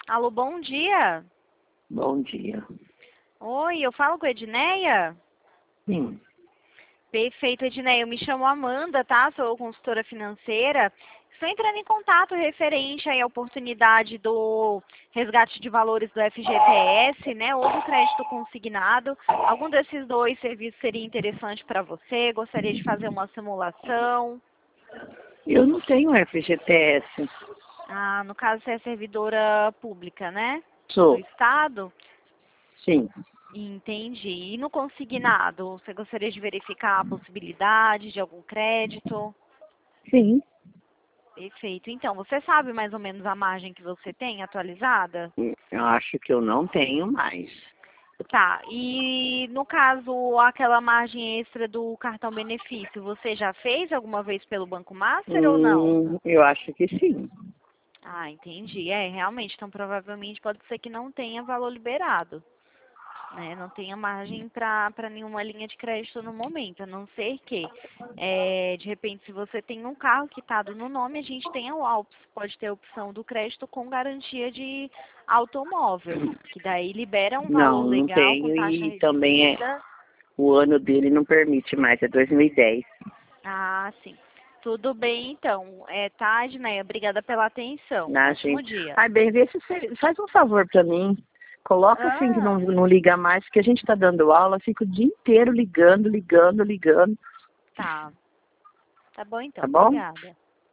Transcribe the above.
Alô, bom dia. Bom dia. Oi, eu falo com a Edneia? Sim. Perfeito, Edneia. Eu me chamo Amanda, tá? Sou consultora financeira. Estou entrando em contato referente aí à oportunidade do resgate de valores do FGTS, né? Ou do crédito consignado. Algum desses dois serviços seria interessante para você? Gostaria de fazer uma simulação? Eu não tenho FGTS. Ah, no caso você é servidora pública, né? Do Sou. Estado? Sim. Entendi. E no consignado, você gostaria de verificar a possibilidade de algum crédito? Sim. Perfeito. Então, você sabe mais ou menos a margem que você tem atualizada? Eu acho que eu não tenho mais. Tá. E no caso, aquela margem extra do cartão benefício, você já fez alguma vez pelo Banco Master ou não? Eu acho que sim. Ah, entendi. É, realmente. Então, provavelmente pode ser que não tenha valor liberado. Né? Não tenha margem para nenhuma linha de crédito no momento, a não ser que, de repente, se você tem um carro quitado no nome, a gente tem pode ter a opção do crédito com garantia de automóvel, que daí libera um valor Não, não legal com tenho taxa e também reduzida. o ano dele não permite mais, é 2010. Ah, sim. Tudo bem, então. Tá, Edneia? Obrigada pela atenção. Na Ótimo gente. dia. Ai, bem, vê se você faz um favor pra mim. Coloca assim que Ah, não liga mais, porque a gente tá dando aula, fica o dia inteiro ligando. tá. Tá bom, então. Tá bom? Obrigada.